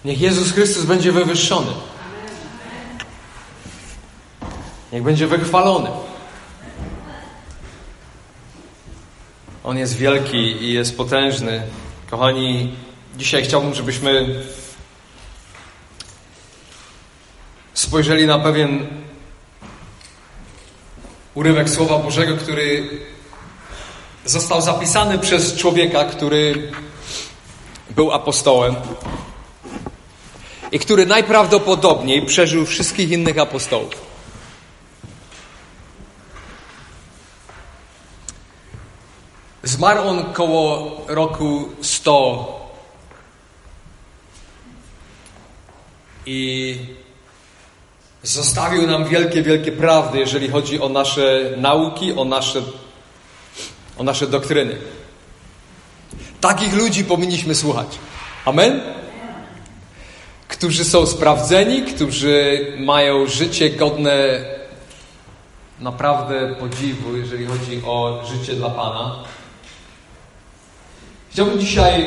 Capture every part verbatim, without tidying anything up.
Niech Jezus Chrystus będzie wywyższony. Niech będzie wychwalony. On jest wielki i jest potężny. Kochani, dzisiaj chciałbym, żebyśmy spojrzeli na pewien urywek Słowa Bożego, który został zapisany przez człowieka, który był apostołem i który najprawdopodobniej przeżył wszystkich innych apostołów. Zmarł on koło roku sto i zostawił nam wielkie, wielkie prawdy, jeżeli chodzi o nasze nauki, o nasze, o nasze doktryny. Takich ludzi powinniśmy słuchać. Amen? Którzy są sprawdzeni, którzy mają życie godne naprawdę podziwu, jeżeli chodzi o życie dla Pana. Chciałbym dzisiaj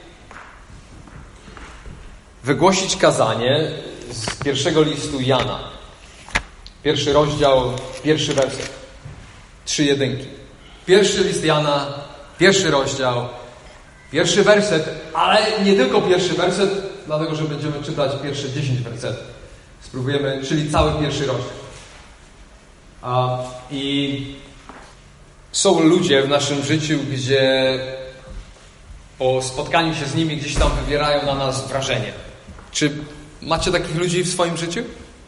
wygłosić kazanie z pierwszego listu Jana. Pierwszy rozdział, pierwszy werset. Trzy jedynki. Pierwszy list Jana, pierwszy rozdział, pierwszy werset, ale nie tylko pierwszy werset, dlatego że będziemy czytać pierwsze dziesięć wersetów. Spróbujemy, czyli cały pierwszy rozdział. A, I są ludzie w naszym życiu, gdzie po spotkaniu się z nimi gdzieś tam wywierają na nas wrażenie. Czy macie takich ludzi w swoim życiu?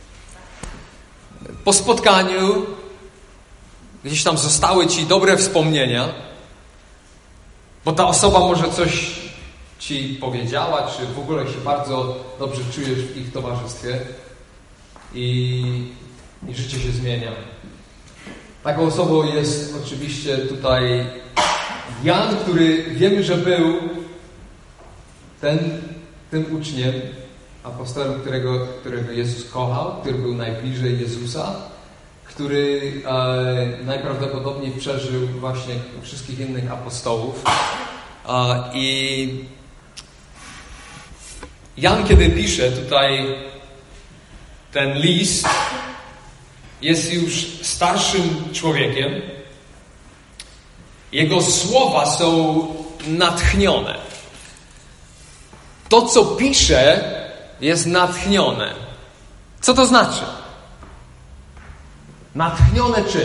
Po spotkaniu gdzieś tam zostały ci dobre wspomnienia, bo ta osoba może coś ci powiedziała, czy w ogóle się bardzo dobrze czujesz w ich towarzystwie i, i życie się zmienia. Taką osobą jest oczywiście tutaj Jan, który wiemy, że był ten, tym uczniem, apostołem, którego, którego Jezus kochał, który był najbliżej Jezusa, który e, najprawdopodobniej przeżył właśnie wszystkich innych apostołów. E, I Jan, kiedy pisze tutaj ten list, jest już starszym człowiekiem. Jego słowa są natchnione. To, co pisze, jest natchnione. Co to znaczy? Natchnione czym?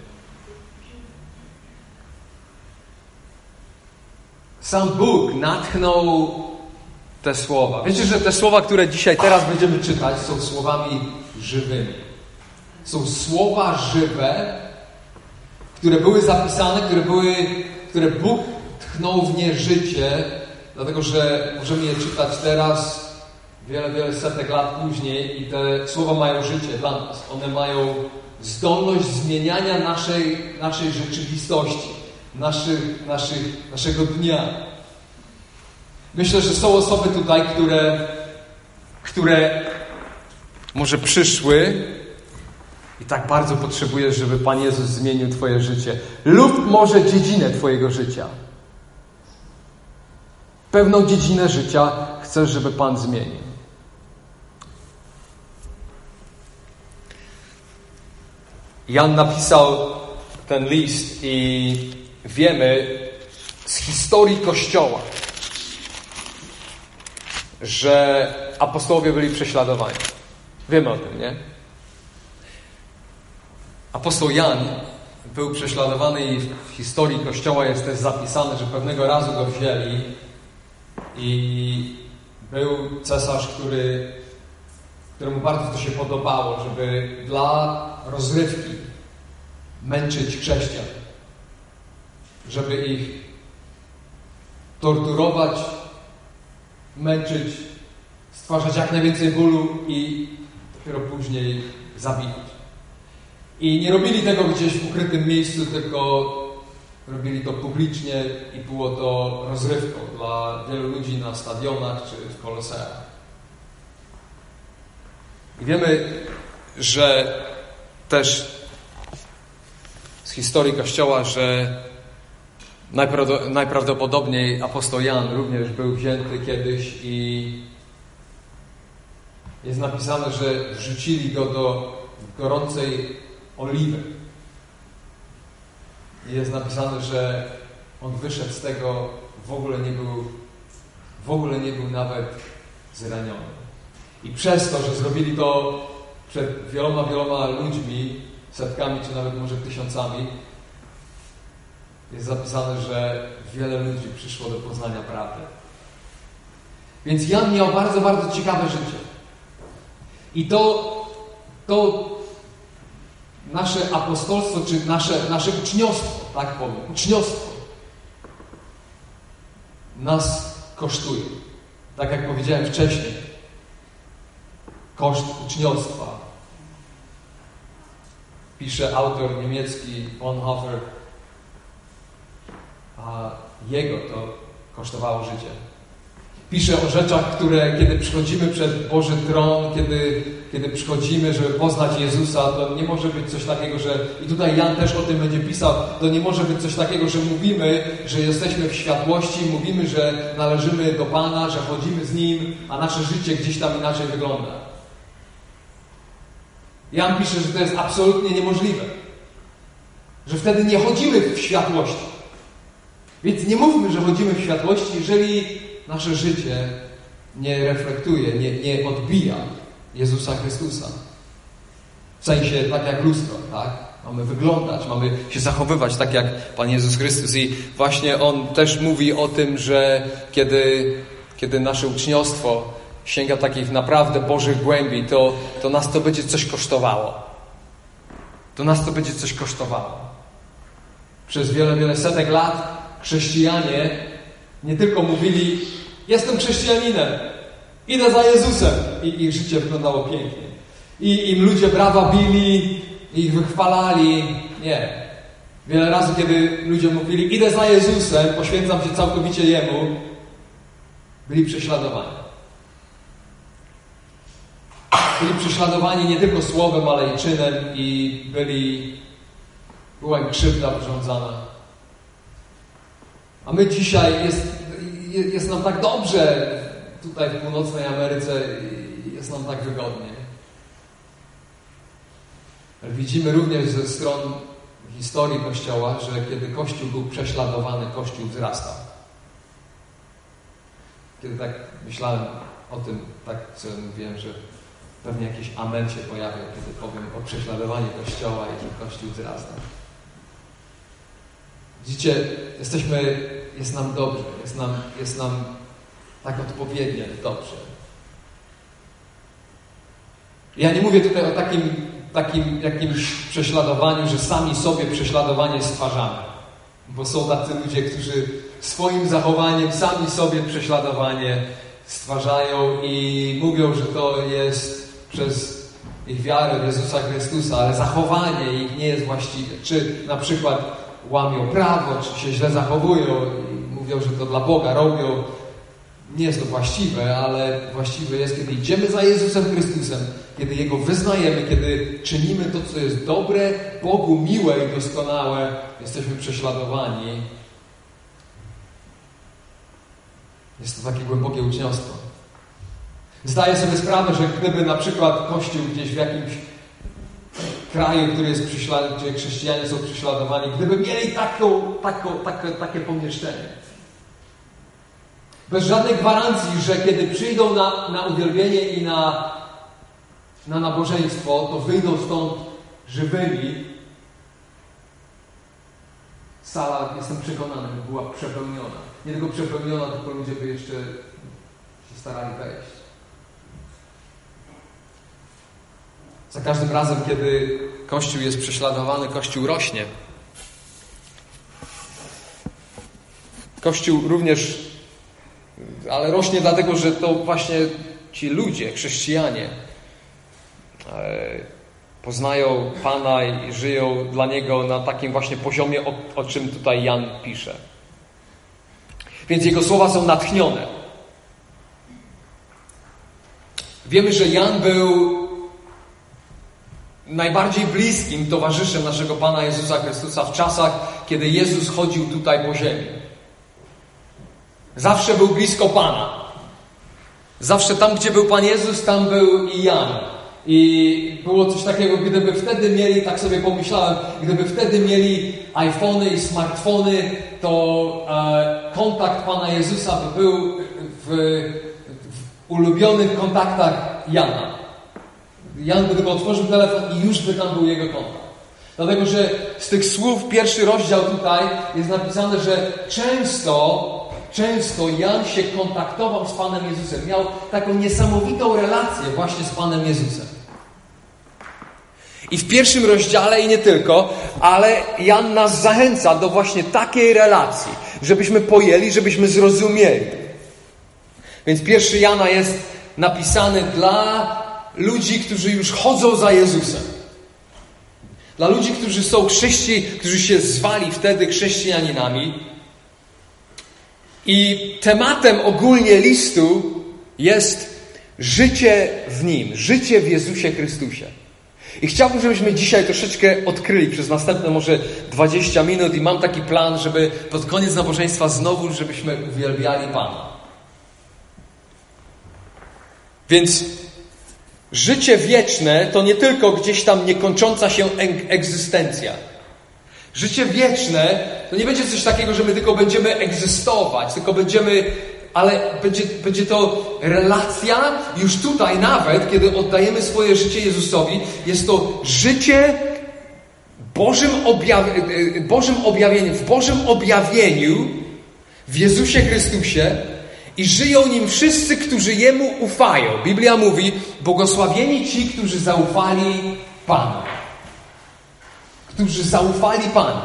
Sam Bóg natchnął te słowa. Wiecie, że te słowa, które dzisiaj, teraz będziemy czytać, są słowami żywymi. Są słowa żywe, które były zapisane, które były, które Bóg tchnął w nie życie, dlatego że możemy je czytać teraz, wiele, wiele setek lat później i te słowa mają życie dla nas. One mają zdolność zmieniania naszej, naszej rzeczywistości, naszych, naszych, naszego dnia. Myślę, że są osoby tutaj, które, które może przyszły i tak bardzo potrzebujesz, żeby Pan Jezus zmienił twoje życie. Lub może dziedzinę twojego życia. Pewną dziedzinę życia chcesz, żeby Pan zmienił. Jan napisał ten list i wiemy z historii Kościoła, że apostołowie byli prześladowani. Wiemy o tym, nie? Apostoł Jan był prześladowany i w historii Kościoła jest też zapisane, że pewnego razu go wzięli i był cesarz, który, któremu bardzo to się podobało, żeby dla rozrywki męczyć chrześcijan, żeby ich torturować, męczyć, stwarzać jak najwięcej bólu i dopiero później zabijać. I nie robili tego gdzieś w ukrytym miejscu, tylko robili to publicznie i było to rozrywką dla wielu ludzi na stadionach czy w koloseach. I wiemy, że też z historii Kościoła, że najprawdopodobniej apostoł Jan również był wzięty kiedyś i jest napisane, że wrzucili go do gorącej oliwy. I jest napisane, że on wyszedł z tego, w ogóle nie był, w ogóle nie był nawet zraniony. I przez to, że zrobili to przed wieloma, wieloma ludźmi, setkami, czy nawet może tysiącami, jest zapisane, że wiele ludzi przyszło do poznania prawdy. Więc Jan miał bardzo, bardzo ciekawe życie. I to, to nasze apostolstwo, czy nasze, nasze uczniostwo, tak powiem, uczniostwo nas kosztuje. Tak jak powiedziałem wcześniej, koszt uczniostwa. Pisze autor niemiecki Bonhoeffer, a jego to kosztowało życie. Pisze o rzeczach, które kiedy przychodzimy przed Boży tron, kiedy, kiedy przychodzimy, żeby poznać Jezusa, to nie może być coś takiego, że, i tutaj Jan też o tym będzie pisał, to nie może być coś takiego, że mówimy, że jesteśmy w światłości, mówimy, że należymy do Pana, że chodzimy z Nim, a nasze życie gdzieś tam inaczej wygląda. Jan pisze, że to jest absolutnie niemożliwe. Że wtedy nie chodzimy w światłości. Więc nie mówmy, że chodzimy w światłości, jeżeli nasze życie nie reflektuje, nie, nie odbija Jezusa Chrystusa. W sensie tak jak lustro, tak? Mamy wyglądać, mamy się zachowywać tak jak Pan Jezus Chrystus. I właśnie On też mówi o tym, że kiedy, kiedy nasze uczniostwo sięga takich naprawdę Bożych głębi, to, to nas to będzie coś kosztowało. To nas to będzie coś kosztowało. Przez wiele, wiele setek lat chrześcijanie nie tylko mówili: jestem chrześcijaninem, idę za Jezusem. I ich życie wyglądało pięknie. I im ludzie brawa bili, ich wychwalali. Nie. Wiele razy, kiedy ludzie mówili: idę za Jezusem, poświęcam się całkowicie Jemu, byli prześladowani. Byli prześladowani nie tylko słowem, ale i czynem i byli, była im krzywda wyrządzana. A my dzisiaj, jest, jest nam tak dobrze tutaj w północnej Ameryce, jest nam tak wygodnie. Ale widzimy również ze stron historii Kościoła, że kiedy Kościół był prześladowany, Kościół wzrastał. Kiedy tak myślałem o tym, tak sobie mówiłem, że pewnie jakiś amen się pojawia, kiedy powiem o prześladowaniu Kościoła i że Kościół wzrasta. Widzicie, jesteśmy, jest nam dobrze, jest nam, jest nam tak odpowiednio dobrze. Ja nie mówię tutaj o takim, takim jakimś prześladowaniu, że sami sobie prześladowanie stwarzamy. Bo są tacy ludzie, którzy swoim zachowaniem sami sobie prześladowanie stwarzają i mówią, że to jest przez ich wiarę w Jezusa Chrystusa, ale zachowanie ich nie jest właściwe. Czy na przykład łamią prawo, czy się źle zachowują i mówią, że to dla Boga robią. Nie jest to właściwe, ale właściwe jest, kiedy idziemy za Jezusem Chrystusem, kiedy Jego wyznajemy, kiedy czynimy to, co jest dobre, Bogu miłe i doskonałe, jesteśmy prześladowani. Jest to takie głębokie uczniostwo. Zdaję sobie sprawę, że gdyby na przykład Kościół gdzieś w jakimś kraju, który jest prześladowany, gdzie chrześcijanie są prześladowani, gdyby mieli taką, taką, takie, takie pomieszczenie, bez żadnej gwarancji, że kiedy przyjdą na, na uwielbienie i na, na nabożeństwo, to wyjdą stąd żywymi, sala, jestem przekonany, była przepełniona. Nie tylko przepełniona, tylko ludzie by jeszcze się starali wejść. Za każdym razem, kiedy Kościół jest prześladowany, Kościół rośnie. Kościół również, ale rośnie dlatego, że to właśnie ci ludzie, chrześcijanie, poznają Pana i żyją dla Niego na takim właśnie poziomie, o, o czym tutaj Jan pisze. Więc jego słowa są natchnione. Wiemy, że Jan był najbardziej bliskim towarzyszem naszego Pana Jezusa Chrystusa w czasach, kiedy Jezus chodził tutaj po ziemi. Zawsze był blisko Pana. Zawsze tam, gdzie był Pan Jezus, tam był i Jan. I było coś takiego, gdyby wtedy mieli, tak sobie pomyślałem, gdyby wtedy mieli iPhony i smartfony, to e, kontakt Pana Jezusa by był w, w ulubionych kontaktach Jana. Jan by tylko otworzył telefon i już by tam był jego kontakt. Dlatego, że z tych słów, pierwszy rozdział tutaj jest napisane, że często Często Jan się kontaktował z Panem Jezusem. Miał taką niesamowitą relację właśnie z Panem Jezusem. I w pierwszym rozdziale i nie tylko, ale Jan nas zachęca do właśnie takiej relacji, żebyśmy pojęli, żebyśmy zrozumieli. Więc pierwszy Jana jest napisany dla ludzi, którzy już chodzą za Jezusem. Dla ludzi, którzy są chrześci, którzy się zwali wtedy chrześcijaninami. I tematem ogólnie listu jest życie w Nim, życie w Jezusie Chrystusie. I chciałbym, żebyśmy dzisiaj troszeczkę odkryli przez następne może dwadzieścia minut i mam taki plan, żeby pod koniec nabożeństwa znowu, żebyśmy uwielbiali Pana. Więc życie wieczne to nie tylko gdzieś tam niekończąca się egzystencja. Życie wieczne to nie będzie coś takiego, że my tylko będziemy egzystować, tylko będziemy, ale będzie, będzie to relacja już tutaj nawet, kiedy oddajemy swoje życie Jezusowi, jest to życie Bożym, objaw- Bożym objawieniem, w Bożym objawieniu w Jezusie Chrystusie i żyją Nim wszyscy, którzy Jemu ufają. Biblia mówi, błogosławieni ci, którzy zaufali Panu. Którzy zaufali Panu.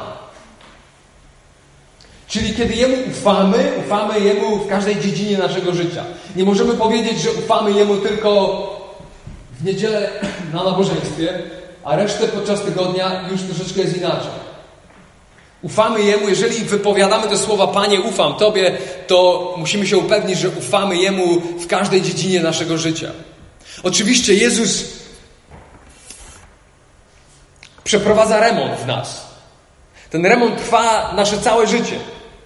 Czyli kiedy Jemu ufamy, ufamy Jemu w każdej dziedzinie naszego życia. Nie możemy powiedzieć, że ufamy Jemu tylko w niedzielę na nabożeństwie, a resztę podczas tygodnia już troszeczkę jest inaczej. Ufamy Jemu, jeżeli wypowiadamy te słowa, Panie, ufam Tobie, to musimy się upewnić, że ufamy Jemu w każdej dziedzinie naszego życia. Oczywiście Jezus przeprowadza remont w nas. Ten remont trwa nasze całe życie.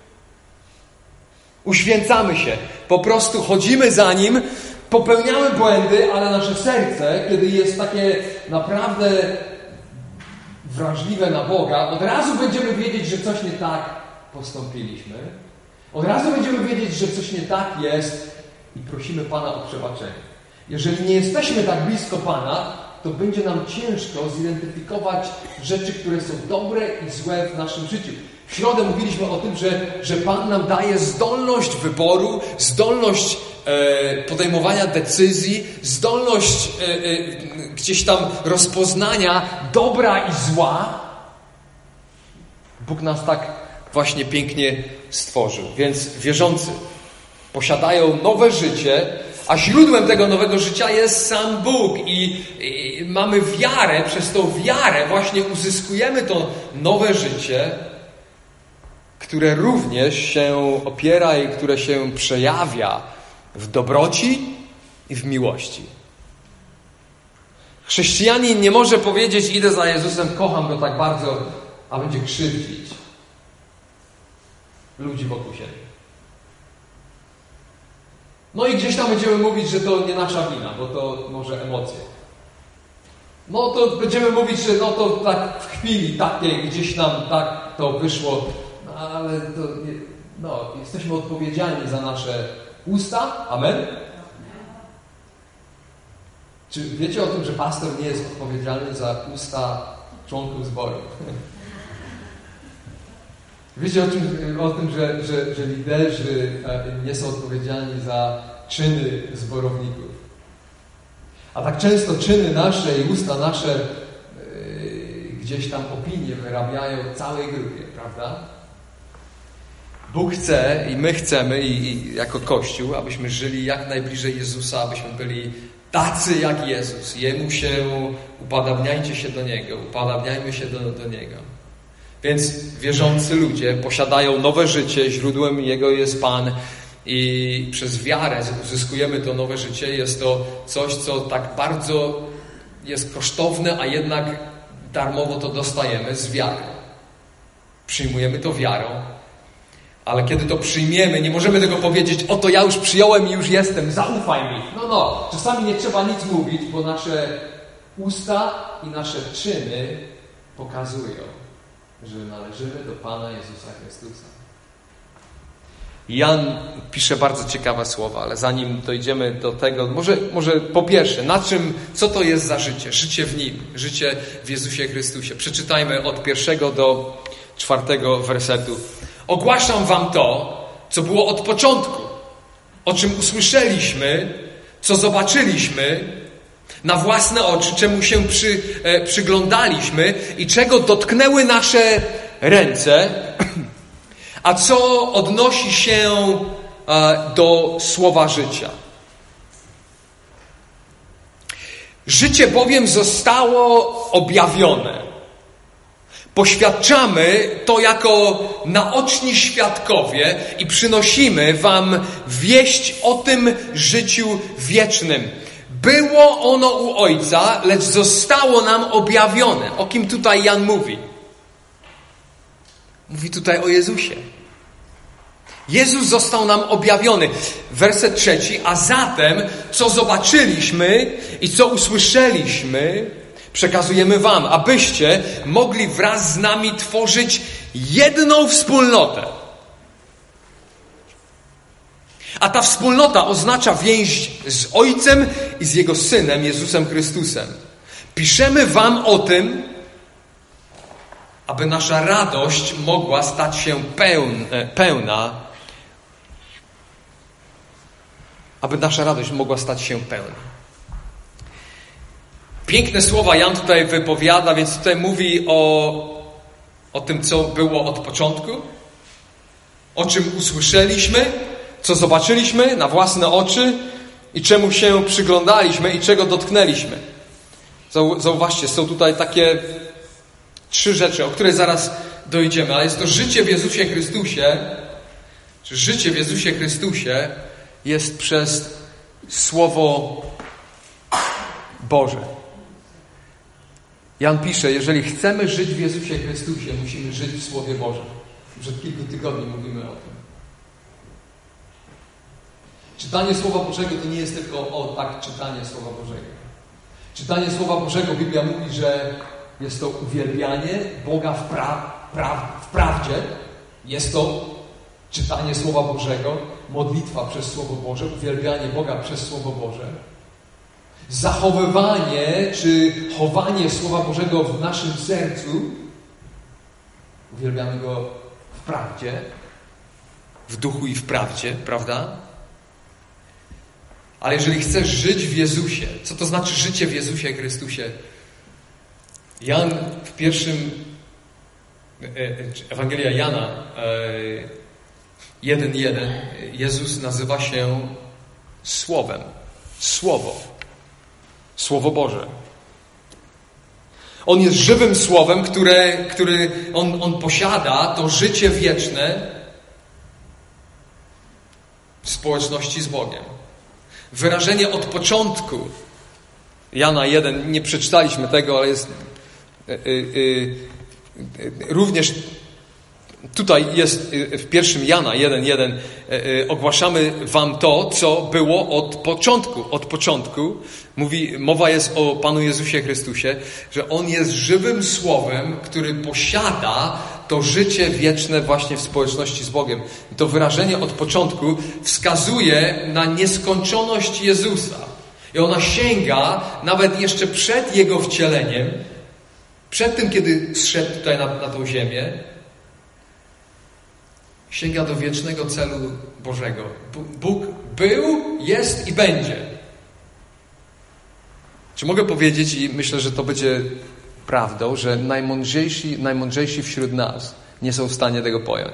Uświęcamy się. Po prostu chodzimy za Nim, popełniamy błędy, ale nasze serce, kiedy jest takie naprawdę wrażliwe na Boga, od razu będziemy wiedzieć, że coś nie tak postąpiliśmy. Od razu będziemy wiedzieć, że coś nie tak jest i prosimy Pana o przebaczenie. Jeżeli nie jesteśmy tak blisko Pana, to będzie nam ciężko zidentyfikować rzeczy, które są dobre i złe w naszym życiu. W środę mówiliśmy o tym, że, że Pan nam daje zdolność wyboru, zdolność e, podejmowania decyzji, zdolność e, e, gdzieś tam rozpoznania dobra i zła. Bóg nas tak właśnie pięknie stworzył. Więc wierzący posiadają nowe życie, a źródłem tego nowego życia jest sam Bóg. I, i mamy wiarę, przez tą wiarę właśnie uzyskujemy to nowe życie, które również się opiera i które się przejawia w dobroci i w miłości. Chrześcijanin nie może powiedzieć, idę za Jezusem, kocham Go tak bardzo, a będzie krzywdzić ludzi wokół siebie. No i gdzieś tam będziemy mówić, że to nie nasza wina, bo to może emocje. No to będziemy mówić, że no to tak w chwili takiej gdzieś nam tak to wyszło, no ale to nie, no, jesteśmy odpowiedzialni za nasze usta. Amen? Czy wiecie o tym, że pastor nie jest odpowiedzialny za usta członków zboru? Wiecie o tym, o tym że, że, że liderzy nie są odpowiedzialni za czyny zborowników. A tak często czyny nasze i usta nasze yy, gdzieś tam opinie wyrabiają całej grupie, prawda? Bóg chce i my chcemy i, i jako Kościół, abyśmy żyli jak najbliżej Jezusa, abyśmy byli tacy jak Jezus. Jemu się upodabniajcie się do Niego, upodabniajmy się do, do Niego. Więc wierzący ludzie posiadają nowe życie, źródłem Jego jest Pan i przez wiarę uzyskujemy to nowe życie. Jest to coś, co tak bardzo jest kosztowne, a jednak darmowo to dostajemy z wiary. Przyjmujemy to wiarą. Ale kiedy to przyjmiemy, nie możemy tego powiedzieć, oto ja już przyjąłem i już jestem, zaufaj mi. No, no, czasami nie trzeba nic mówić, bo nasze usta i nasze czyny pokazują, że należymy do Pana Jezusa Chrystusa. Jan pisze bardzo ciekawe słowa, ale zanim dojdziemy do tego, może, może po pierwsze, na czym, co to jest za życie? Życie w Nim, życie w Jezusie Chrystusie. Przeczytajmy od pierwszego do czwartego wersetu. Ogłaszam wam to, co było od początku, o czym usłyszeliśmy, co zobaczyliśmy na własne oczy, czemu się przy, e, przyglądaliśmy i czego dotknęły nasze ręce, a co odnosi się e, do słowa życia. Życie bowiem zostało objawione. Poświadczamy to jako naoczni świadkowie i przynosimy wam wieść o tym życiu wiecznym. Było ono u Ojca, lecz zostało nam objawione. O kim tutaj Jan mówi? Mówi tutaj o Jezusie. Jezus został nam objawiony. Werset trzeci. A zatem, co zobaczyliśmy i co usłyszeliśmy, przekazujemy wam, abyście mogli wraz z nami tworzyć jedną wspólnotę. A ta wspólnota oznacza więź z Ojcem i z Jego Synem, Jezusem Chrystusem. Piszemy wam o tym, aby nasza radość mogła stać się pełna, aby nasza radość mogła stać się pełna. Piękne słowa Jan tutaj wypowiada, więc tutaj mówi o, o tym, co było od początku, o czym usłyszeliśmy, co zobaczyliśmy na własne oczy i czemu się przyglądaliśmy i czego dotknęliśmy. Zauważcie, są tutaj takie trzy rzeczy, o które zaraz dojdziemy, ale jest to życie w Jezusie Chrystusie, czy życie w Jezusie Chrystusie jest przez Słowo Boże. Jan pisze, jeżeli chcemy żyć w Jezusie Chrystusie, musimy żyć w Słowie Bożym. Już od kilku tygodni mówimy o tym. Czytanie Słowa Bożego to nie jest tylko o tak czytanie Słowa Bożego. Czytanie Słowa Bożego, Biblia mówi, że jest to uwielbianie Boga w, pra, pra, w prawdzie. Jest to czytanie Słowa Bożego, modlitwa przez Słowo Boże, uwielbianie Boga przez Słowo Boże. Zachowywanie czy chowanie Słowa Bożego w naszym sercu. Uwielbiamy Go w prawdzie, w duchu i w prawdzie, prawda? Ale jeżeli chcesz żyć w Jezusie, co to znaczy życie w Jezusie Chrystusie? Jan w pierwszym, Ewangelia Jana jeden jeden, Jezus nazywa się Słowem. Słowo. Słowo Boże. On jest żywym Słowem, które, który on, on posiada to życie wieczne w społeczności z Bogiem. Wyrażenie od początku. Jana jeden, nie przeczytaliśmy tego, ale jest yy, yy, yy, również tutaj jest yy, w pierwszym Jana jeden jeden yy, ogłaszamy wam to, co było od początku. Od początku mówi, mowa jest o Panu Jezusie Chrystusie, że On jest żywym Słowem, który posiada to życie wieczne właśnie w społeczności z Bogiem. I to wyrażenie od początku wskazuje na nieskończoność Jezusa. I ona sięga nawet jeszcze przed Jego wcieleniem, przed tym, kiedy zszedł tutaj na, na tą ziemię, sięga do wiecznego celu Bożego. Bóg był, jest i będzie. Czy mogę powiedzieć, i myślę, że to będzie prawdą, że najmądrzejsi, najmądrzejsi wśród nas nie są w stanie tego pojąć.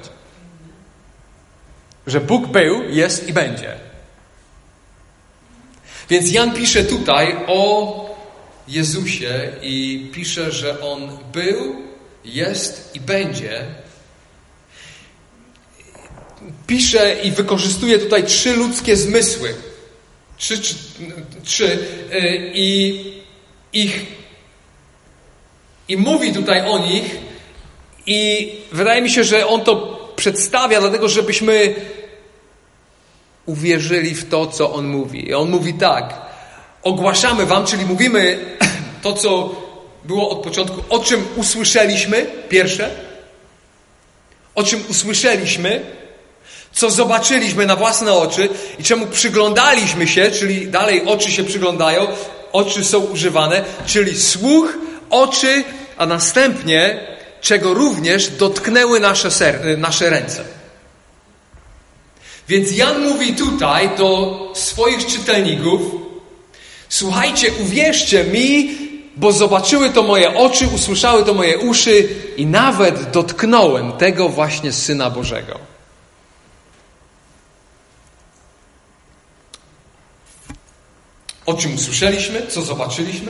Że Bóg był, jest i będzie. Więc Jan pisze tutaj o Jezusie i pisze, że On był, jest i będzie. Pisze i wykorzystuje tutaj trzy ludzkie zmysły. Trzy, trzy, trzy yy, i ich i mówi tutaj o nich i wydaje mi się, że on to przedstawia, dlatego żebyśmy uwierzyli w to, co On mówi. I On mówi tak: ogłaszamy wam, czyli mówimy to, co było od początku, o czym usłyszeliśmy, pierwsze, o czym usłyszeliśmy, co zobaczyliśmy na własne oczy i czemu przyglądaliśmy się, czyli dalej oczy się przyglądają, oczy są używane, czyli słuch, oczy, a następnie czego również dotknęły nasze, ser- nasze ręce. Więc Jan mówi tutaj do swoich czytelników: słuchajcie, uwierzcie mi, bo zobaczyły to moje oczy, usłyszały to moje uszy i nawet dotknąłem tego właśnie Syna Bożego. O czym usłyszeliśmy? Co zobaczyliśmy?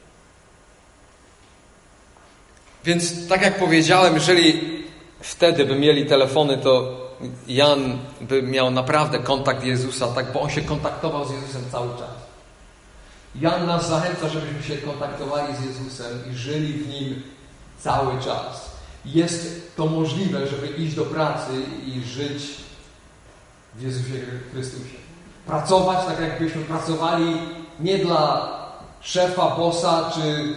Więc tak jak powiedziałem, jeżeli wtedy by mieli telefony, to Jan by miał naprawdę kontakt Jezusa, tak, bo on się kontaktował z Jezusem cały czas. Jan nas zachęca, żebyśmy się kontaktowali z Jezusem i żyli w Nim cały czas. Jest to możliwe, żeby iść do pracy i żyć w Jezusie Chrystusie. Pracować tak, jakbyśmy pracowali nie dla szefa, bossa, czy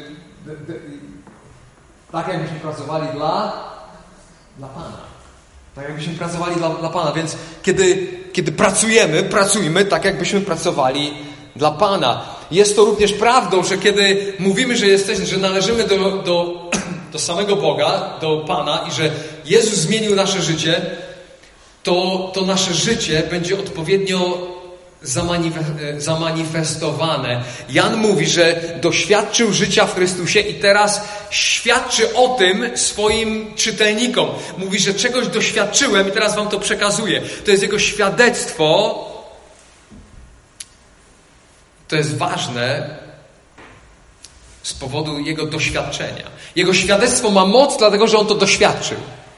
tak, jakbyśmy pracowali dla, dla Pana. Tak, jakbyśmy pracowali dla, dla Pana. Więc kiedy, kiedy pracujemy, pracujmy tak, jakbyśmy pracowali dla Pana. Jest to również prawdą, że kiedy mówimy, że jesteśmy, że należymy do, do, do samego Boga, do Pana i że Jezus zmienił nasze życie, to, to nasze życie będzie odpowiednio zamanifestowane. Jan mówi, że doświadczył życia w Chrystusie i teraz świadczy o tym swoim czytelnikom. Mówi, że czegoś doświadczyłem i teraz wam to przekazuję. To jest jego świadectwo. To jest ważne z powodu jego doświadczenia. Jego świadectwo ma moc, dlatego że on to doświadczył.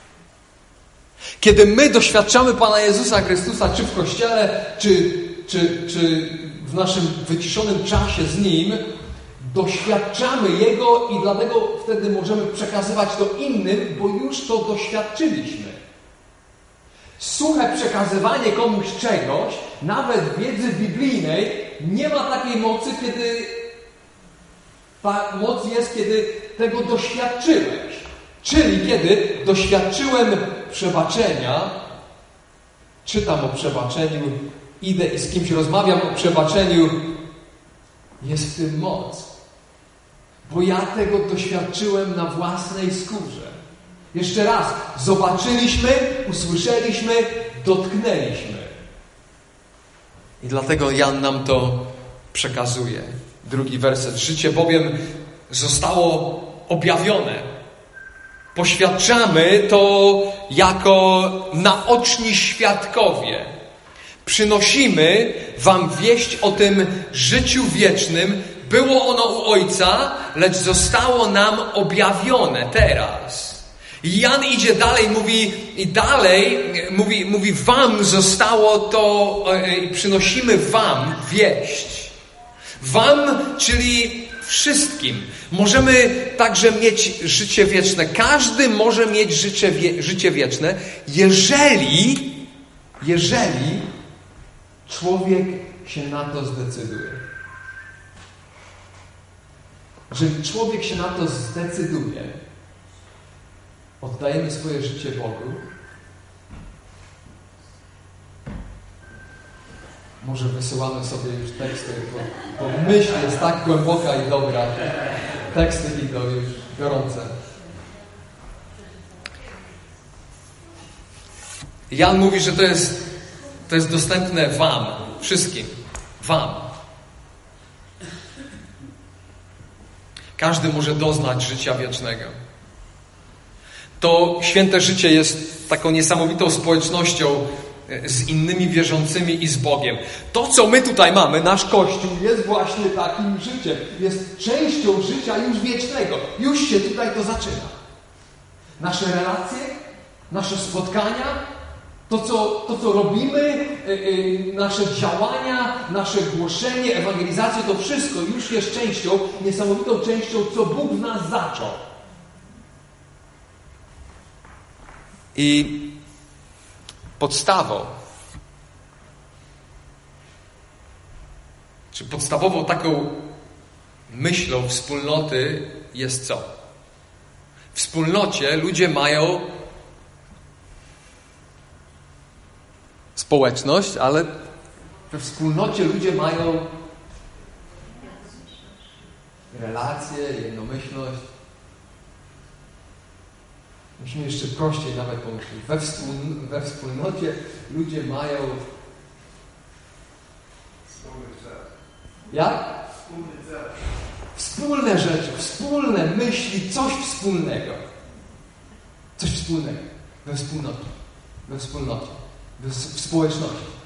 Kiedy my doświadczamy Pana Jezusa Chrystusa, czy w Kościele, czy Czy, czy w naszym wyciszonym czasie z Nim, doświadczamy Jego i dlatego wtedy możemy przekazywać to innym, bo już to doświadczyliśmy. Suche przekazywanie komuś czegoś, nawet wiedzy biblijnej, nie ma takiej mocy, kiedy ta moc jest, kiedy tego doświadczyłeś. Czyli kiedy doświadczyłem przebaczenia, czytam o przebaczeniu, idę i z kimś rozmawiam o przebaczeniu, jest w tym moc. Bo ja tego doświadczyłem na własnej skórze. Jeszcze raz, zobaczyliśmy, usłyszeliśmy, dotknęliśmy. I dlatego Jan nam to przekazuje. Drugi werset. Życie bowiem zostało objawione. Poświadczamy to jako naoczni świadkowie. Przynosimy wam wieść o tym życiu wiecznym. Było ono u Ojca, lecz zostało nam objawione teraz. I Jan idzie dalej, mówi i dalej, mówi, mówi wam zostało to, i przynosimy wam wieść. Wam, czyli wszystkim. Możemy także mieć życie wieczne. Każdy może mieć życie, wie, życie wieczne, jeżeli, jeżeli człowiek się na to zdecyduje. Jeżeli człowiek się na to zdecyduje, oddajemy swoje życie Bogu, może wysyłamy sobie już teksty, bo, bo myśl jest tak głęboka i dobra. Teksty idą już gorące. Jan mówi, że to jest, to jest dostępne wam, wszystkim. Wam. Każdy może doznać życia wiecznego. To święte życie jest taką niesamowitą społecznością z innymi wierzącymi i z Bogiem. To, co my tutaj mamy, nasz Kościół, jest właśnie takim życiem. Jest częścią życia już wiecznego. Już się tutaj to zaczyna. Nasze relacje, nasze spotkania, to, co, to, co robimy, yy, yy, nasze działania, nasze głoszenie, ewangelizację, to wszystko już jest częścią, niesamowitą częścią, co Bóg w nas zaczął. I podstawą, czy podstawową taką myślą wspólnoty jest co? W wspólnocie ludzie mają społeczność, ale we wspólnocie ludzie mają relacje, jednomyślność. Musimy jeszcze prościej nawet pomyśleć. We, wspól, we wspólnocie ludzie mają... Jak? Wspólne rzeczy, wspólne myśli, coś wspólnego. Coś wspólnego. We wspólnocie. We wspólnocie. W, w społeczności.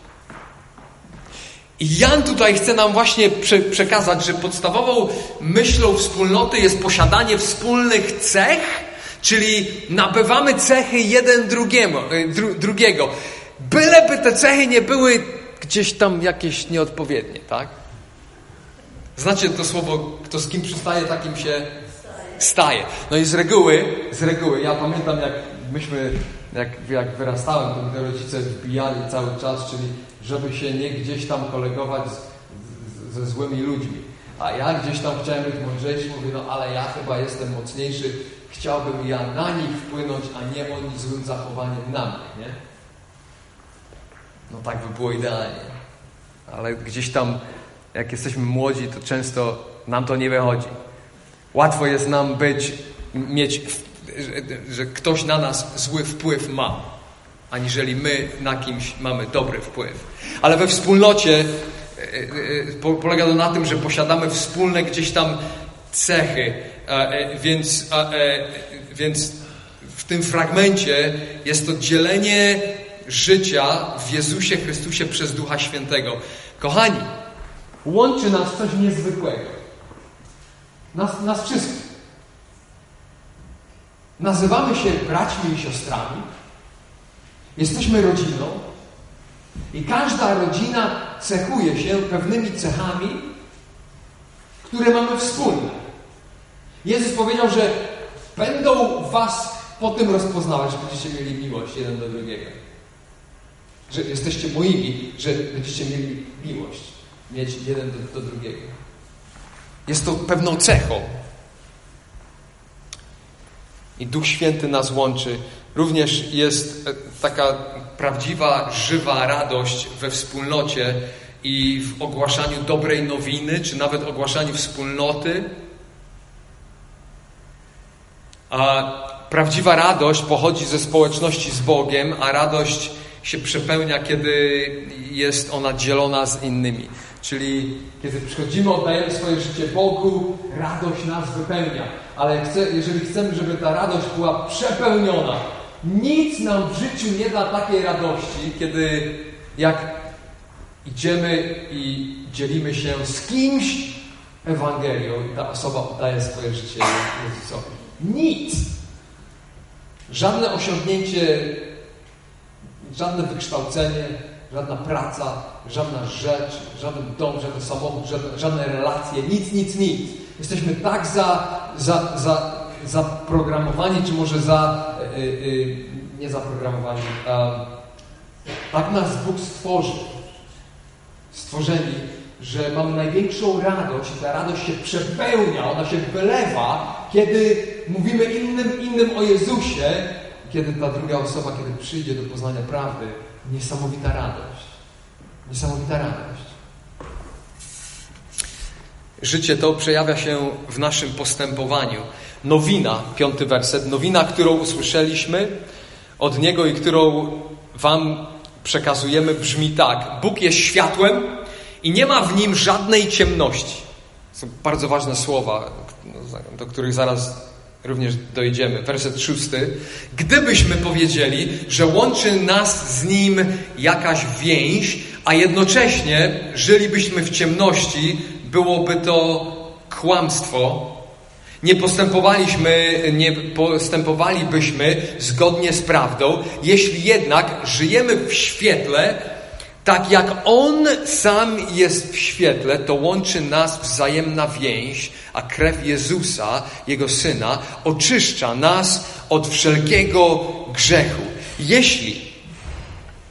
I Jan tutaj chce nam właśnie prze, przekazać, że podstawową myślą wspólnoty jest posiadanie wspólnych cech, czyli nabywamy cechy jeden drugiemu, dru, drugiego. Byleby te cechy nie były gdzieś tam jakieś nieodpowiednie, tak? Znacie to słowo, kto z kim przystaje, takim się staje. No i z reguły, z reguły, ja pamiętam jak myśmy, jak, jak wyrastałem, to mnie rodzice wbijali cały czas, czyli żeby się nie gdzieś tam kolegować z, z, ze złymi ludźmi. A ja gdzieś tam chciałem być mądrzejszy, mówię, no ale ja chyba jestem mocniejszy, chciałbym ja na nich wpłynąć, a nie oni złym zachowaniem na mnie, nie? No tak by było idealnie. Ale gdzieś tam, jak jesteśmy młodzi, to często nam to nie wychodzi. Łatwo jest nam być, mieć, że, że ktoś na nas zły wpływ ma, aniżeli my na kimś mamy dobry wpływ. Ale we wspólnocie polega to na tym, że posiadamy wspólne gdzieś tam cechy. Więc, więc w tym fragmencie jest to dzielenie życia w Jezusie Chrystusie przez Ducha Świętego. Kochani, łączy nas coś niezwykłego. Nas, nas wszystkich. Nazywamy się braćmi i siostrami. Jesteśmy rodziną. I każda rodzina cechuje się pewnymi cechami, które mamy wspólne. Jezus powiedział, że będą was po tym rozpoznawać, że będziecie mieli miłość jeden do drugiego. Że jesteście moimi, że będziecie mieli miłość. Mieć jeden do, do drugiego. Jest to pewną cechą. I Duch Święty nas łączy. Również jest taka prawdziwa, żywa radość we wspólnocie i w ogłaszaniu dobrej nowiny, czy nawet ogłaszaniu wspólnoty. A prawdziwa radość pochodzi ze społeczności z Bogiem, a radość się przepełnia, kiedy jest ona dzielona z innymi. Czyli kiedy przychodzimy, oddajemy swoje życie Bogu, radość nas wypełnia. Ale chcę, jeżeli chcemy, żeby ta radość była przepełniona, nic nam w życiu nie da takiej radości, kiedy jak idziemy i dzielimy się z kimś Ewangelią i ta osoba oddaje swoje życie Jezusowi. Nic! Żadne osiągnięcie, żadne wykształcenie, żadna praca, żadna rzecz, żaden dom, żaden samochód, żadne, żadne relacje, nic, nic, nic. Jesteśmy tak za, za, za, zaprogramowani, czy może za, yy, yy, nie zaprogramowani, yy, tak nas Bóg stworzył, stworzeni, że mamy największą radość i ta radość się przepełnia, ona się wylewa, kiedy mówimy innym, innym o Jezusie, kiedy ta druga osoba, kiedy przyjdzie do poznania prawdy, niesamowita radość. Niesamowita radość. Życie to przejawia się w naszym postępowaniu. Nowina, piąty werset, nowina, którą usłyszeliśmy od Niego i którą wam przekazujemy, brzmi tak. Bóg jest światłem i nie ma w Nim żadnej ciemności. To są bardzo ważne słowa, do których zaraz również dojdziemy. Werset szósty. Gdybyśmy powiedzieli, że łączy nas z Nim jakaś więź, a jednocześnie żylibyśmy w ciemności, byłoby to kłamstwo. Nie postępowaliśmy, nie postępowalibyśmy zgodnie z prawdą, jeśli jednak żyjemy w świetle, tak jak On sam jest w świetle, to łączy nas wzajemna więź, a krew Jezusa, Jego Syna, oczyszcza nas od wszelkiego grzechu. Jeśli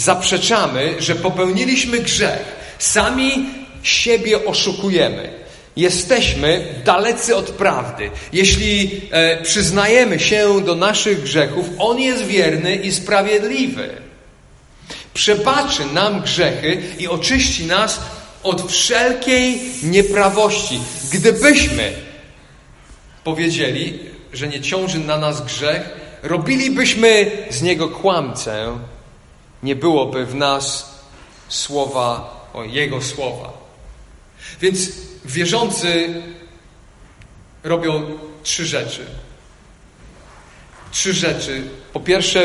zaprzeczamy, że popełniliśmy grzech, sami siebie oszukujemy. Jesteśmy dalecy od prawdy. Jeśli e, przyznajemy się do naszych grzechów, On jest wierny i sprawiedliwy. Przebaczy nam grzechy i oczyści nas od wszelkiej nieprawości. Gdybyśmy powiedzieli, że nie ciąży na nas grzech, robilibyśmy z niego kłamcę, nie byłoby w nas słowa, o Jego słowa. Więc wierzący robią trzy rzeczy. Trzy rzeczy. Po pierwsze,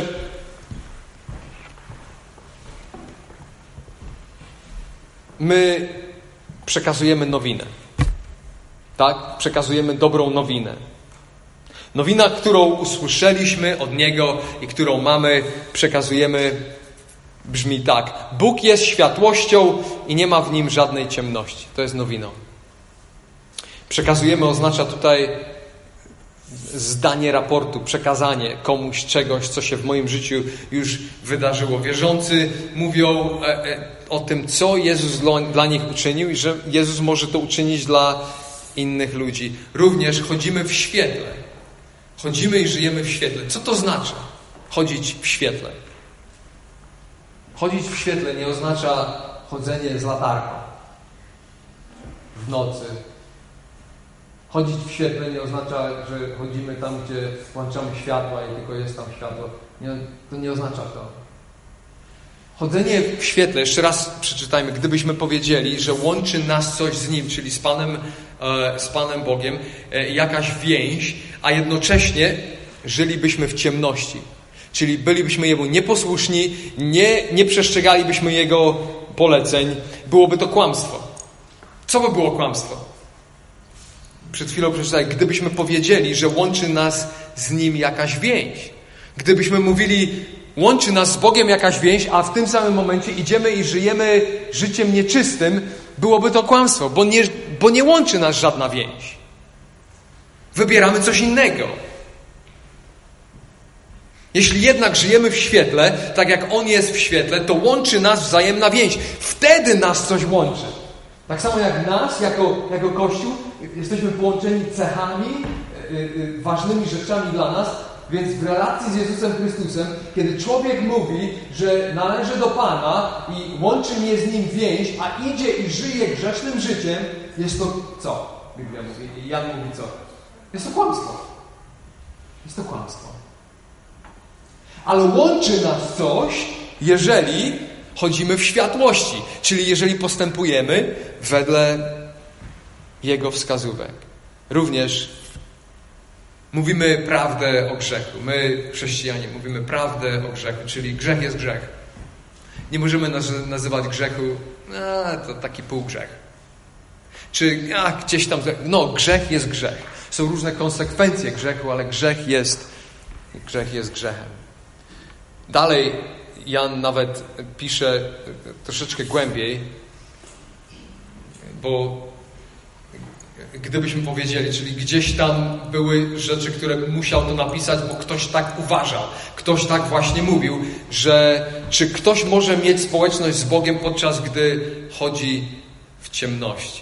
my przekazujemy nowinę. Tak? Przekazujemy dobrą nowinę. Nowina, którą usłyszeliśmy od Niego i którą mamy, przekazujemy, brzmi tak. Bóg jest światłością i nie ma w Nim żadnej ciemności. To jest nowiną. Przekazujemy oznacza tutaj zdanie raportu, przekazanie komuś czegoś, co się w moim życiu już wydarzyło. Wierzący mówią o tym, co Jezus dla nich uczynił i że Jezus może to uczynić dla innych ludzi. Również chodzimy w świetle. Chodzimy i żyjemy w świetle. Co to znaczy? Chodzić w świetle. Chodzić w świetle nie oznacza chodzenie z latarką w nocy. Chodzić w świetle nie oznacza, że chodzimy tam, gdzie włączamy światła i tylko jest tam światło. Nie, to nie oznacza to. Chodzenie w świetle, jeszcze raz przeczytajmy, gdybyśmy powiedzieli, że łączy nas coś z Nim, czyli z Panem, e, z Panem Bogiem, e, jakaś więź, a jednocześnie żylibyśmy w ciemności. Czyli bylibyśmy Jemu nieposłuszni, nie, nie przestrzegalibyśmy Jego poleceń, byłoby to kłamstwo. Co by było kłamstwo? Przed chwilą przeczytałem, gdybyśmy powiedzieli, że łączy nas z Nim jakaś więź. Gdybyśmy mówili, łączy nas z Bogiem jakaś więź, a w tym samym momencie idziemy i żyjemy życiem nieczystym, byłoby to kłamstwo, bo nie, bo nie łączy nas żadna więź. Wybieramy coś innego. Jeśli jednak żyjemy w świetle, tak jak On jest w świetle, to łączy nas wzajemna więź. Wtedy nas coś łączy. Tak samo jak nas, jako, jako Kościół, jesteśmy połączeni cechami, yy, yy, ważnymi rzeczami dla nas, więc w relacji z Jezusem Chrystusem, kiedy człowiek mówi, że należy do Pana i łączy mnie z Nim więź, a idzie i żyje grzesznym życiem, jest to co? Biblia mówi, Jan mówi co? Jest to kłamstwo. Jest to kłamstwo. Ale łączy nas coś, jeżeli chodzimy w światłości, czyli jeżeli postępujemy wedle Jego wskazówek. Również mówimy prawdę o grzechu. My, chrześcijanie, mówimy prawdę o grzechu, czyli grzech jest grzech. Nie możemy nazywać grzechu, a, to taki półgrzech. Czy a, gdzieś tam, no grzech jest grzech. Są różne konsekwencje grzechu, ale grzech jest, grzech jest grzechem. Dalej Jan nawet pisze troszeczkę głębiej, bo gdybyśmy powiedzieli, czyli gdzieś tam były rzeczy, które musiał to napisać, bo ktoś tak uważał, ktoś tak właśnie mówił, że czy ktoś może mieć społeczność z Bogiem, podczas gdy chodzi w ciemności.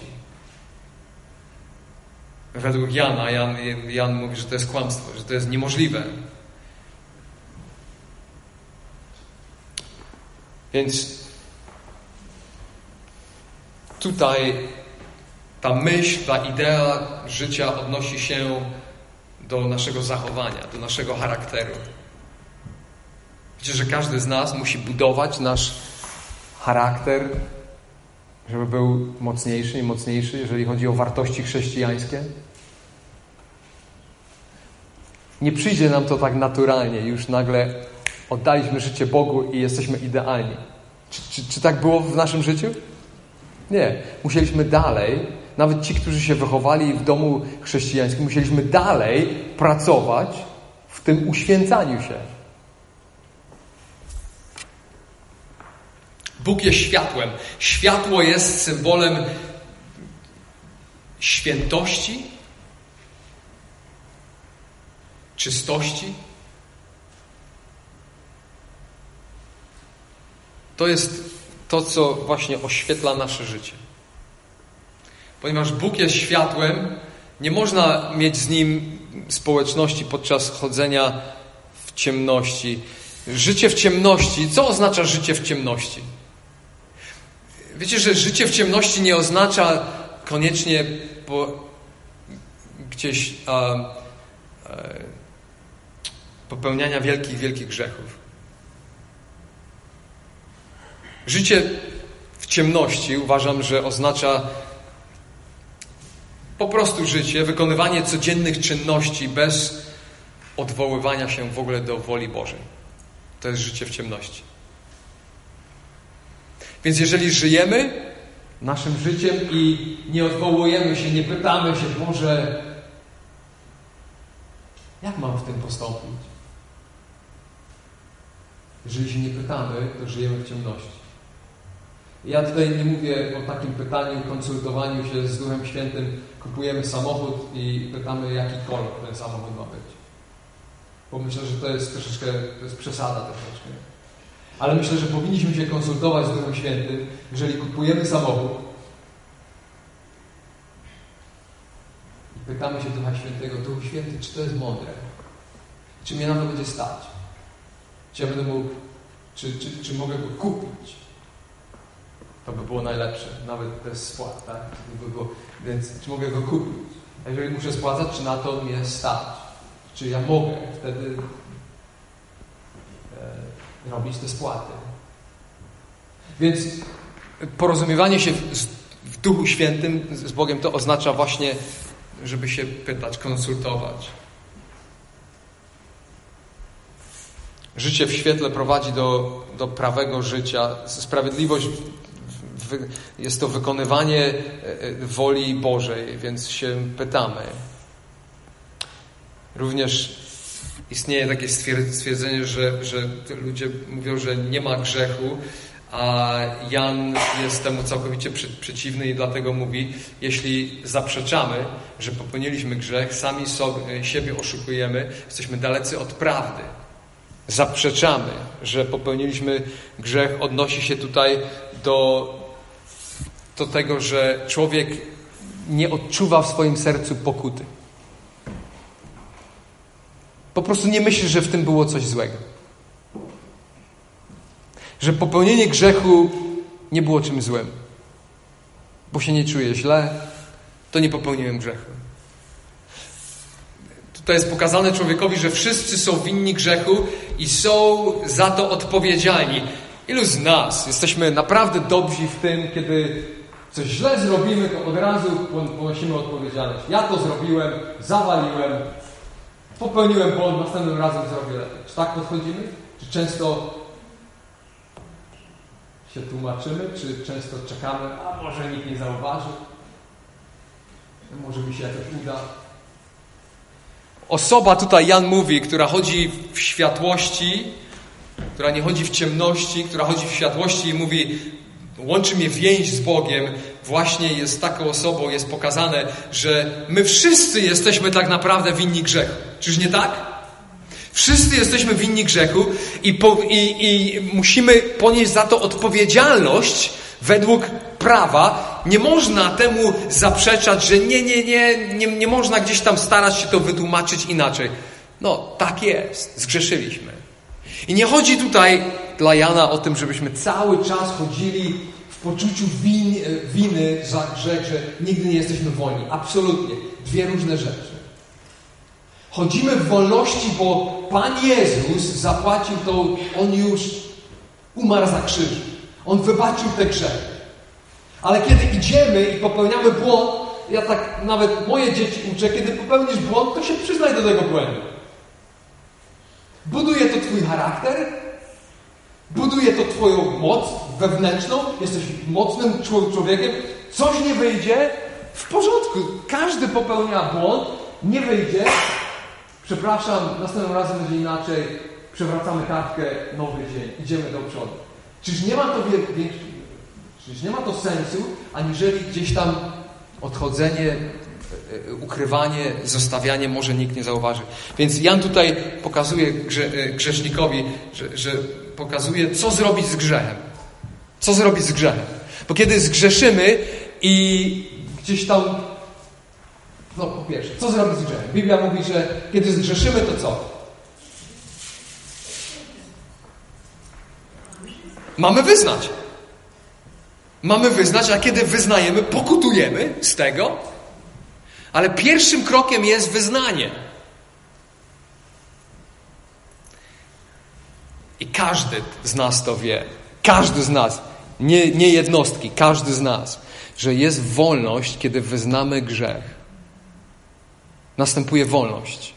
Według Jana, Jan, Jan mówi, że to jest kłamstwo, że to jest niemożliwe. Więc tutaj ta myśl, ta idea życia odnosi się do naszego zachowania, do naszego charakteru. Wiecie, że każdy z nas musi budować nasz charakter, żeby był mocniejszy i mocniejszy, jeżeli chodzi o wartości chrześcijańskie. Nie przyjdzie nam to tak naturalnie, już nagle oddaliśmy życie Bogu i jesteśmy idealni. Czy, czy, czy tak było w naszym życiu? Nie. Musieliśmy dalej, nawet ci, którzy się wychowali w domu chrześcijańskim, musieliśmy dalej pracować w tym uświęcaniu się. Bóg jest światłem. Światło jest symbolem świętości, czystości. To jest to, co właśnie oświetla nasze życie. Ponieważ Bóg jest światłem, nie można mieć z Nim społeczności podczas chodzenia w ciemności. Życie w ciemności. Co oznacza życie w ciemności? Wiecie, że życie w ciemności nie oznacza koniecznie po, gdzieś a, a, popełniania wielkich, wielkich grzechów. Życie w ciemności uważam, że oznacza po prostu życie, wykonywanie codziennych czynności bez odwoływania się w ogóle do woli Bożej. To jest życie w ciemności. Więc jeżeli żyjemy naszym życiem i nie odwołujemy się, nie pytamy się, Boże, jak mam w tym postąpić? Jeżeli się nie pytamy, to żyjemy w ciemności. Ja tutaj nie mówię o takim pytaniu, konsultowaniu się z Duchem Świętym. Kupujemy samochód i pytamy, jaki kolor ten samochód ma być. Bo myślę, że to jest troszeczkę, to jest przesada troszeczkę. Ale myślę, że powinniśmy się konsultować z Duchem Świętym, jeżeli kupujemy samochód i pytamy się Ducha Świętego, Duchu Święty, czy to jest mądre? Czy mnie na to będzie stać? Czy ja będę mógł, czy, czy, czy mogę go kupić? To by było najlepsze, nawet bez spłat, tak? To by było, więc czy mogę go kupić? A jeżeli muszę spłacać, czy na to mnie stać? Czy ja mogę wtedy e, robić te spłaty? Więc porozumiewanie się w, w Duchu Świętym z Bogiem to oznacza właśnie, żeby się pytać, konsultować. Życie w świetle prowadzi do, do prawego życia. Sprawiedliwość jest to wykonywanie woli Bożej, więc się pytamy. Również istnieje takie stwierdzenie, że, że ludzie mówią, że nie ma grzechu, a Jan jest temu całkowicie przeciwny i dlatego mówi, jeśli zaprzeczamy, że popełniliśmy grzech, sami sobie, siebie oszukujemy, jesteśmy dalecy od prawdy. Zaprzeczamy, że popełniliśmy grzech, odnosi się tutaj do, do tego, że człowiek nie odczuwa w swoim sercu pokuty. Po prostu nie myśli, że w tym było coś złego. Że popełnienie grzechu nie było czymś złym. Bo się nie czuję źle, to nie popełniłem grzechu. Tutaj jest pokazane człowiekowi, że wszyscy są winni grzechu i są za to odpowiedzialni. Ilu z nas jesteśmy naprawdę dobrzy w tym, kiedy coś źle zrobimy, to od razu ponosimy odpowiedzialność. Ja to zrobiłem, zawaliłem, popełniłem błąd, następnym razem zrobię lepiej. Czy tak podchodzimy? Czy często się tłumaczymy? Czy często czekamy, a może nikt nie zauważy? Może mi się jakoś uda? Osoba, tutaj Jan mówi, która chodzi w światłości, która nie chodzi w ciemności, która chodzi w światłości i mówi, łączy mnie więź z Bogiem, właśnie jest taką osobą, jest pokazane, że my wszyscy jesteśmy tak naprawdę winni grzechu. Czyż nie tak? Wszyscy jesteśmy winni grzechu i, po, i, i musimy ponieść za to odpowiedzialność według prawa. Nie można temu zaprzeczać, że nie, nie, nie, nie, nie można gdzieś tam starać się to wytłumaczyć inaczej. No, tak jest. Zgrzeszyliśmy. I nie chodzi tutaj dla Jana o tym, żebyśmy cały czas chodzili w poczuciu win, winy za grzech, że nigdy nie jesteśmy wolni. Absolutnie. Dwie różne rzeczy. Chodzimy w wolności, bo Pan Jezus zapłacił to, On już umarł za krzyżem. On wybaczył te grzechy. Ale kiedy idziemy i popełniamy błąd, ja tak nawet moje dzieci uczę, kiedy popełnisz błąd, to się przyznaj do tego błędu. Buduje to Twój charakter, buduje to Twoją moc wewnętrzną, jesteś mocnym człowiekiem, coś nie wyjdzie, w porządku. Każdy popełnia błąd, nie wyjdzie, przepraszam, następnym razem będzie inaczej, przewracamy kartkę, nowy dzień, idziemy do przodu. Czyż nie ma to większego, czyż nie ma to sensu, aniżeli gdzieś tam odchodzenie, ukrywanie, zostawianie, może nikt nie zauważy. Więc Jan tutaj pokazuje grze, grzesznikowi, że, że pokazuje, co zrobić z grzechem. Co zrobić z grzechem? Bo kiedy zgrzeszymy i gdzieś tam... No po pierwsze, co zrobić z grzechem? Biblia mówi, że kiedy zgrzeszymy, to co? Mamy wyznać. Mamy wyznać, a kiedy wyznajemy, pokutujemy z tego. Ale pierwszym krokiem jest wyznanie. I każdy z nas to wie. Każdy z nas. Nie, nie jednostki. Każdy z nas. Że jest wolność, kiedy wyznamy grzech. Następuje wolność.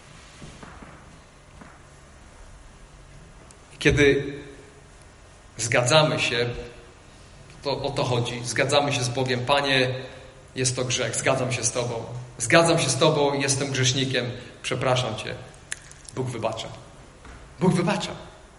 Kiedy zgadzamy się, to o to chodzi. Zgadzamy się z Bogiem. Panie, jest to grzech. Zgadzam się z Tobą. Zgadzam się z Tobą, jestem grzesznikiem. Przepraszam Cię. Bóg wybacza. Bóg wybacza.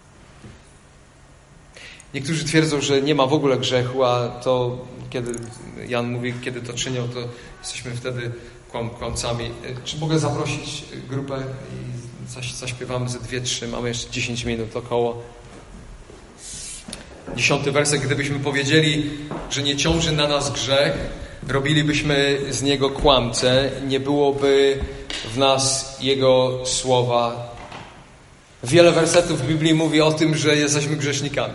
Niektórzy twierdzą, że nie ma w ogóle grzechu, a to, kiedy Jan mówi, kiedy to czynią, to jesteśmy wtedy kłam, kłamcami. Czy mogę zaprosić grupę i zaś, zaśpiewamy ze dwie, trzy, mamy jeszcze dziesięć minut około. Dziesiąty werset, gdybyśmy powiedzieli, że nie ciąży na nas grzech, robilibyśmy z niego kłamcę, nie byłoby w nas jego słowa. Wiele wersetów w Biblii mówi o tym, że jesteśmy grzesznikami.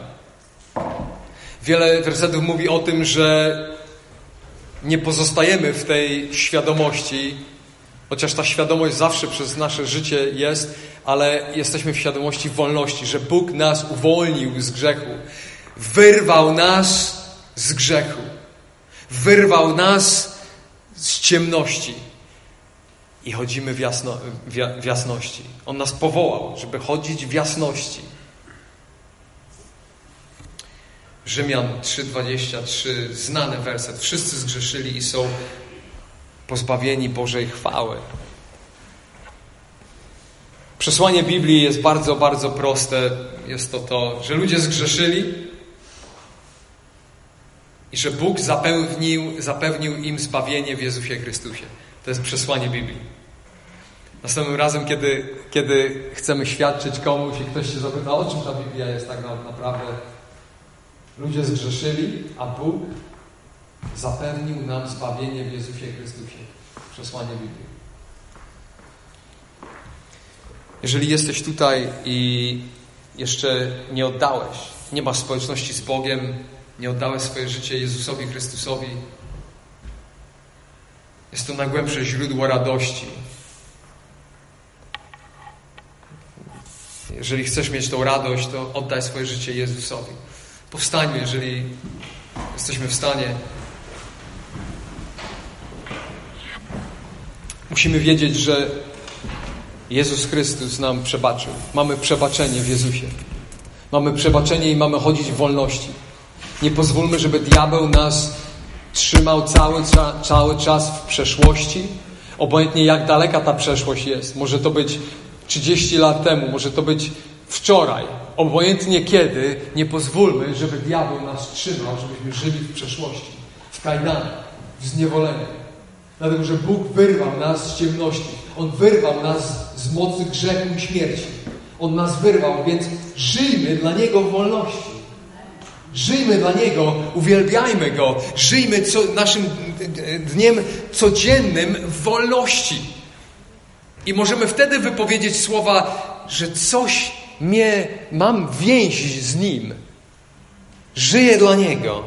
Wiele wersetów mówi o tym, że nie pozostajemy w tej świadomości, chociaż ta świadomość zawsze przez nasze życie jest, ale jesteśmy w świadomości wolności, że Bóg nas uwolnił z grzechu. Wyrwał nas z grzechu. Wyrwał nas z ciemności. I chodzimy w, jasno, w jasności. On nas powołał, żeby chodzić w jasności. Rzymian trzy dwadzieścia trzy, znany werset. Wszyscy zgrzeszyli i są pozbawieni Bożej chwały. Przesłanie Biblii jest bardzo, bardzo proste. Jest to to, że ludzie zgrzeszyli i że Bóg zapewnił, zapewnił im zbawienie w Jezusie Chrystusie. To jest przesłanie Biblii. Następnym razem, kiedy, kiedy chcemy świadczyć komuś i ktoś się zapyta, o czym ta Biblia jest tak naprawdę, ludzie zgrzeszyli, a Bóg zapewnił nam zbawienie w Jezusie Chrystusie. Przesłanie Biblii. Jeżeli jesteś tutaj i jeszcze nie oddałeś, nie masz społeczności z Bogiem, nie oddałeś swoje życie Jezusowi Chrystusowi, jest to najgłębsze źródło radości. Jeżeli chcesz mieć tą radość, to oddaj swoje życie Jezusowi. Powstańmy, jeżeli jesteśmy w stanie. Musimy wiedzieć, że Jezus Chrystus nam przebaczył. Mamy przebaczenie w Jezusie. Mamy przebaczenie i mamy chodzić w wolności. Nie pozwólmy, żeby diabeł nas trzymał cały, cały czas w przeszłości. Obojętnie jak daleka ta przeszłość jest. Może to być trzydzieści lat temu, może to być wczoraj. Obojętnie kiedy, nie pozwólmy, żeby diabeł nas trzymał, żebyśmy żyli w przeszłości, w kajdanie, w zniewoleniu. Dlatego, że Bóg wyrwał nas z ciemności. On wyrwał nas z mocy grzechu i śmierci. On nas wyrwał, więc żyjmy dla Niego w wolności. Żyjmy dla Niego, uwielbiajmy Go. Żyjmy co, naszym dniem codziennym w wolności. I możemy wtedy wypowiedzieć słowa, że coś mnie, mam więź z Nim. Żyję dla Niego.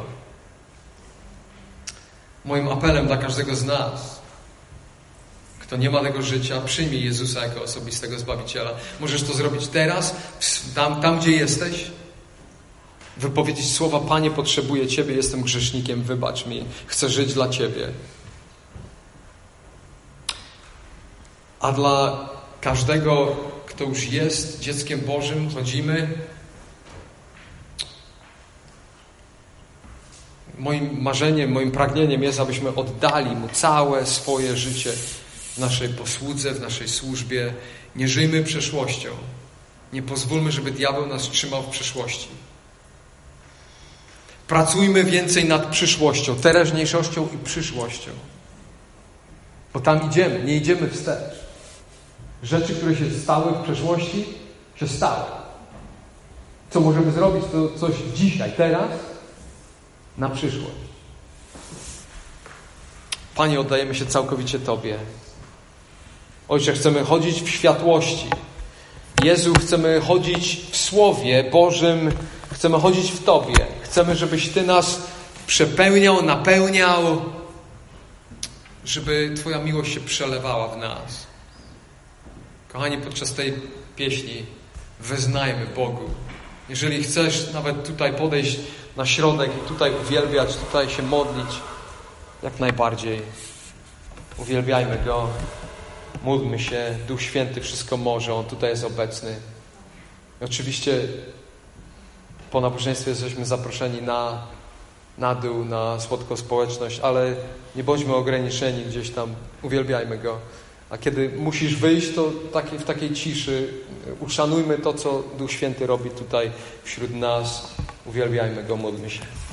Moim apelem dla każdego z nas, kto nie ma tego życia, przyjmij Jezusa jako osobistego Zbawiciela. Możesz to zrobić teraz, tam, tam gdzie jesteś. Wypowiedzieć słowa: Panie, potrzebuję Ciebie, jestem grzesznikiem, wybacz mi, chcę żyć dla Ciebie. A dla każdego, kto już jest dzieckiem Bożym, chodzimy. Moim marzeniem, moim pragnieniem jest, abyśmy oddali Mu całe swoje życie w naszej posłudze, w naszej służbie. Nie żyjmy przeszłością. Nie pozwólmy, żeby diabeł nas trzymał w przeszłości. Pracujmy więcej nad przyszłością, teraźniejszością i przyszłością. Bo tam idziemy, nie idziemy wstecz. Rzeczy, które się stały w przeszłości, się stały. Co możemy zrobić, to coś dzisiaj, teraz, na przyszłość. Panie, oddajemy się całkowicie Tobie. Ojcze, chcemy chodzić w światłości. Jezu, chcemy chodzić w Słowie Bożym. Chcemy chodzić w Tobie. Chcemy, żebyś Ty nas przepełniał, napełniał. Żeby Twoja miłość się przelewała w nas. Kochani, podczas tej pieśni wyznajmy Bogu. Jeżeli chcesz nawet tutaj podejść na środek i tutaj uwielbiać, tutaj się modlić, jak najbardziej uwielbiajmy Go. Módlmy się. Duch Święty wszystko może. On tutaj jest obecny. I oczywiście po nabożeństwie jesteśmy zaproszeni na, na dół, na słodką społeczność, ale nie bądźmy ograniczeni gdzieś tam. Uwielbiajmy Go. A kiedy musisz wyjść, to taki, w takiej ciszy uszanujmy to, co Duch Święty robi tutaj wśród nas. Uwielbiajmy Go, módlmy się.